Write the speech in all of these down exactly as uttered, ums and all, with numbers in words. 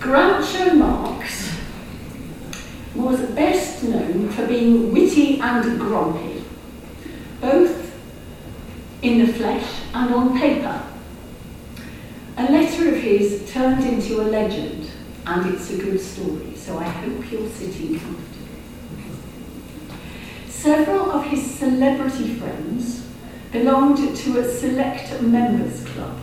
Groucho Marx was best known for being witty and grumpy, both in the flesh and on paper. A letter of his turned into a legend, and it's a good story, so I hope you're sitting comfortably. Several of his celebrity friends belonged to a select members club.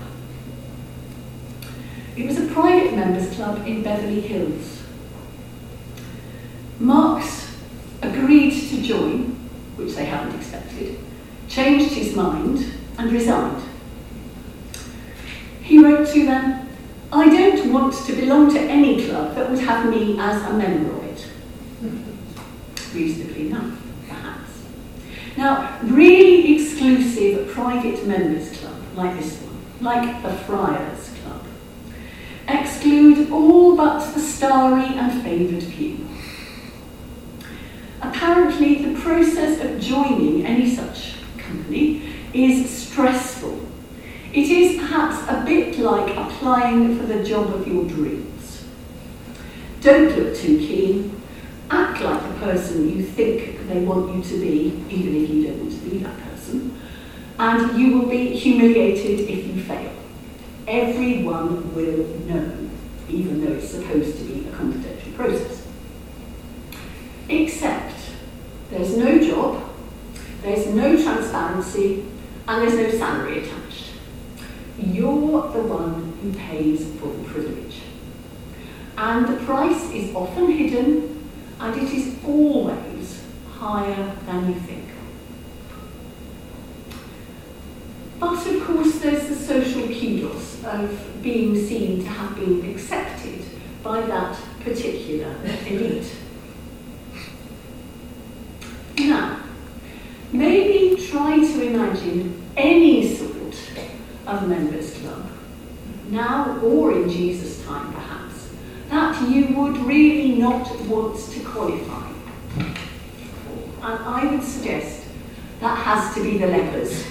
It was a private members club in Beverly Hills. Marx agreed to join, which they hadn't expected, changed his mind, and resigned. He wrote to them, "I don't want to belong to any club that would have me as a member of it." Reasonably enough, perhaps. Now, really exclusive private members club, like this one, like the Friars Club, exclude all but the starry and favoured few. Apparently, the process of joining any such company is stressful. It is perhaps a bit like applying for the job of your dreams. Don't look too keen. Act like the person you think they want you to be, even if you don't want to be that person. And you will be humiliated if you fail. Everyone will know, even though it's supposed to be a confidential process. Except there's no job, there's no transparency, and there's no salary attached. You're the one who pays for the privilege. And the price is often hidden, and it is always higher than you think. But of course there's the social kudos of being seen to have been accepted by that particular elite. Now, maybe try to imagine any sort of members club, now or in Jesus' time perhaps, that you would really not want to qualify for. And I would suggest that has to be the lepers.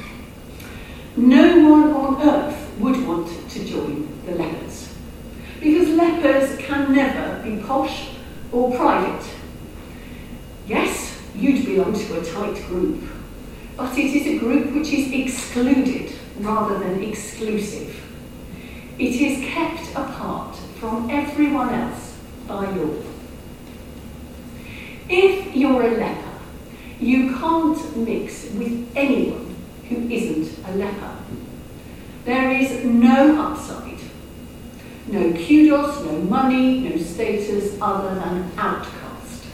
No one on earth would want to join the lepers, because lepers can never be posh or private. Yes, you'd belong to a tight group, but it is a group which is excluded rather than exclusive. It is kept apart from everyone else by law. If you're a leper, you can't mix with anyone who isn't a leper. There is no upside, no kudos, no money, no status other than outcast.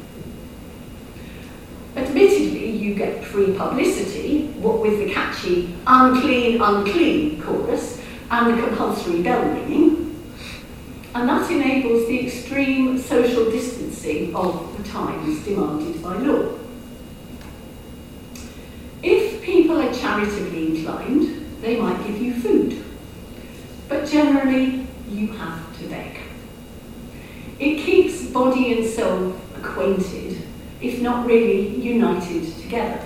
Admittedly, you get free publicity, what with the catchy unclean, unclean chorus and the compulsory bell ringing, and that enables the extreme social distancing of the times demanded by law. If people are charitably inclined, they might give you food, but generally you have to beg. It keeps body and soul acquainted, if not really united together.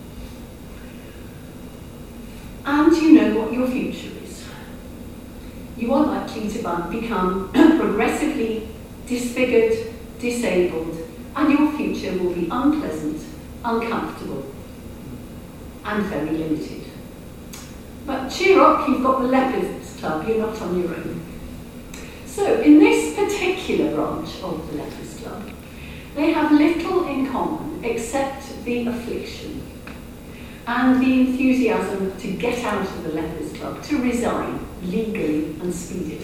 And you know what your future is. You are likely to become progressively disfigured, disabled, and your future will be unpleasant, uncomfortable, and very limited. But cheer up, you've got the Lepers Club, you're not on your own. So, in this particular branch of the Lepers Club, they have little in common except the affliction and the enthusiasm to get out of the Lepers Club, to resign legally and speedily.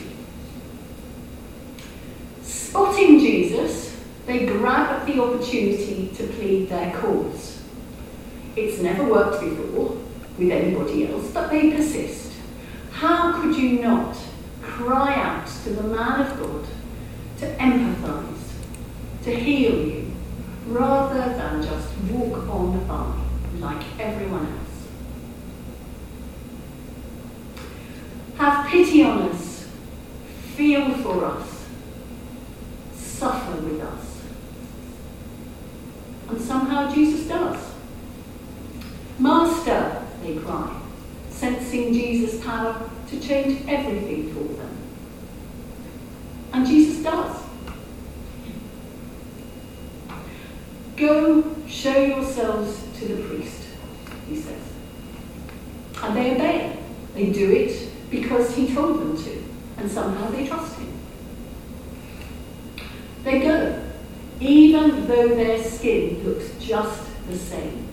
Spotting Jesus, they grab at the opportunity to plead their cause. It's never worked before with anybody else, but they persist. How could you not cry out to the man of God to empathise, to heal you, rather than just walk on by like everyone else? Have pity on us, feel for us, suffer with us. And somehow Jesus does. Master, they cry, sensing Jesus' power to change everything for them. And And Jesus does. Go show yourselves to the priest, he says. And they obey. They do it because he told them to, and somehow they trust him. They go, even though their skin looks just the same.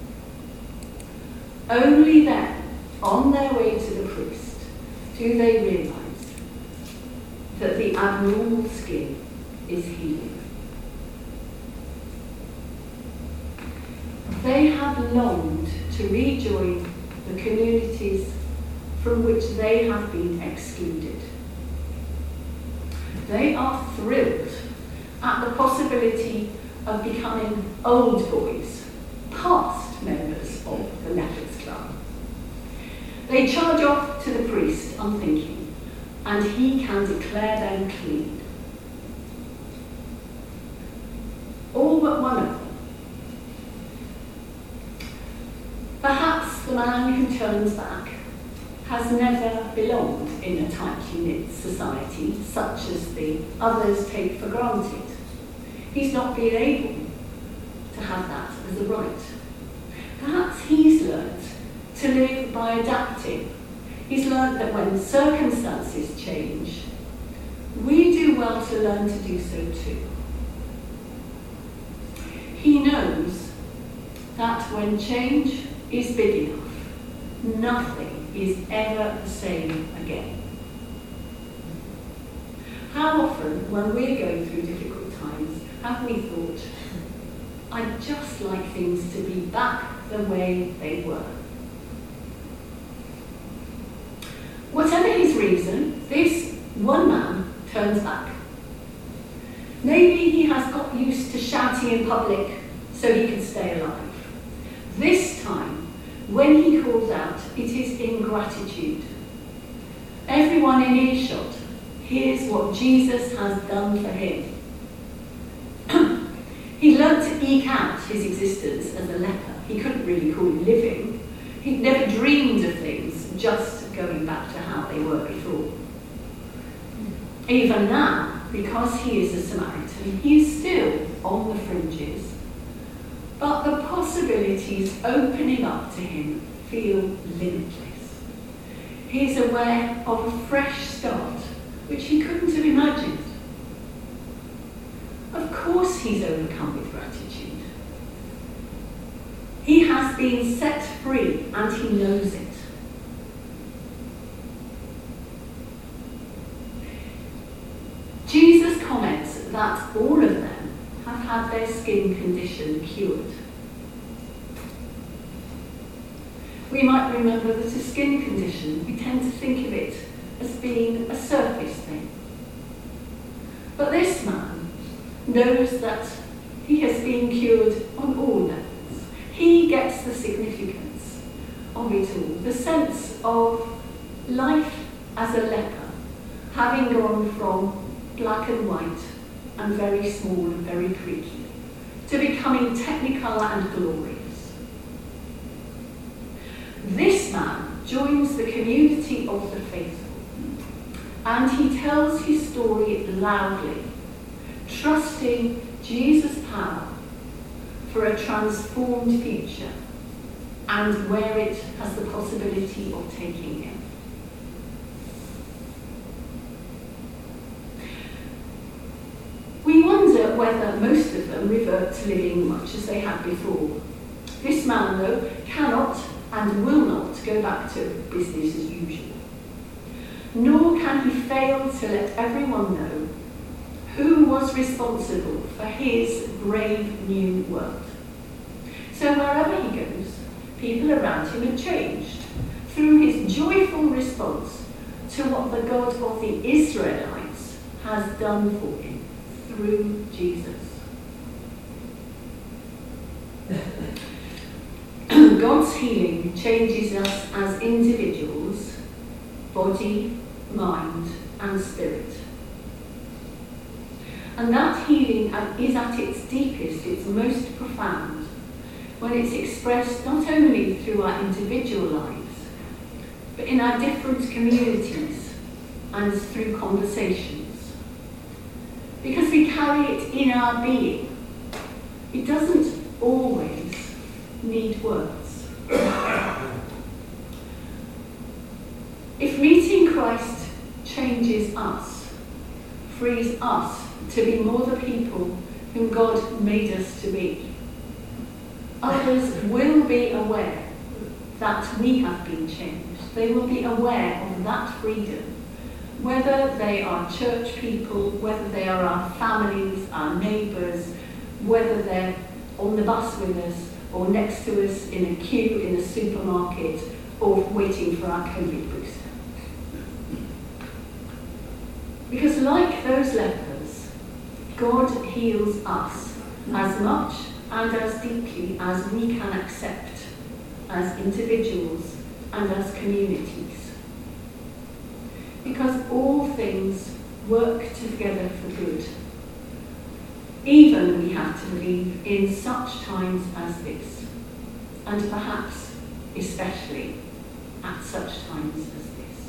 Only then, on their way to the priest, do they realise that the abnormal skin is healing. They have longed to rejoin the communities from which they have been excluded. They are thrilled at the possibility of becoming old boys, past members of the Lepers Club. They charge off to the priest, unthinking, and he can declare them clean. All but one of them. Perhaps the man who turns back has never belonged in a tightly knit society such as the others take for granted. He's not been able to have that as a right. Perhaps he's learnt to live by adapting. He's learnt that when circumstances change, we do well to learn to do so too. He knows that when change is big enough, nothing is ever the same again. How often, when we're going through difficult times, have we thought, I'd just like things to be back the way they were? Whatever his reason, this one man turns back. Maybe he has got used to shouting in public so he can stay alive. This time, when he calls out, it is in gratitude. Everyone in earshot hears what Jesus has done for him. He learnt to eke out his existence as a leper. He couldn't really call it living. He'd never dreamed of things just going back to how they were before. Even now, because he is a Samaritan, he is still on the fringes. But the possibilities opening up to him feel limitless. He is aware of a fresh start, which he couldn't have imagined. Of course he's overcome with gratitude. He has been set free and he knows it. Jesus comments that all of them have had their skin condition cured. We might remember that a skin condition, we tend to think of it as being a surface thing. But this man knows that he has been cured on all levels. He gets the significance of it all, the sense of life as a leper, having gone from black and white and very small and very creaky, to becoming technical and glorious. This man joins the community of the faithful, and he tells his story loudly, trusting Jesus' power for a transformed future and where it has the possibility of taking him. We wonder whether most of them revert to living much as they had before. This man, though, cannot and will not go back to business as usual. Nor can he fail to let everyone know who was responsible for his brave new world. So wherever he goes, people around him have changed through his joyful response to what the God of the Israelites has done for him through Jesus. God's healing changes us as individuals, body, mind, and spirit. And that healing is at its deepest, its most profound, when it's expressed not only through our individual lives, but in our different communities and through conversations. because we carry it in our being. It doesn't always need words. If meeting Christ changes us, frees us to be more the people whom God made us to be, others will be aware that we have been changed. They will be aware of that freedom, whether they are church people, whether they are our families, our neighbours, whether they're on the bus with us or next to us in a queue in a supermarket or waiting for our COVID booster. Because like those lepers, God heals us as much and as deeply as we can accept as individuals and as communities. Because all things work together for good. Even we have to believe in such times as this, and perhaps especially at such times as this.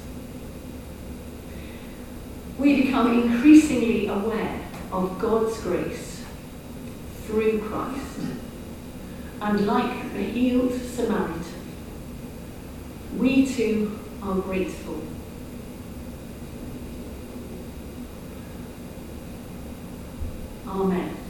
We become increasingly aware of God's grace through Christ. And like the healed Samaritan, we too are grateful. Amen.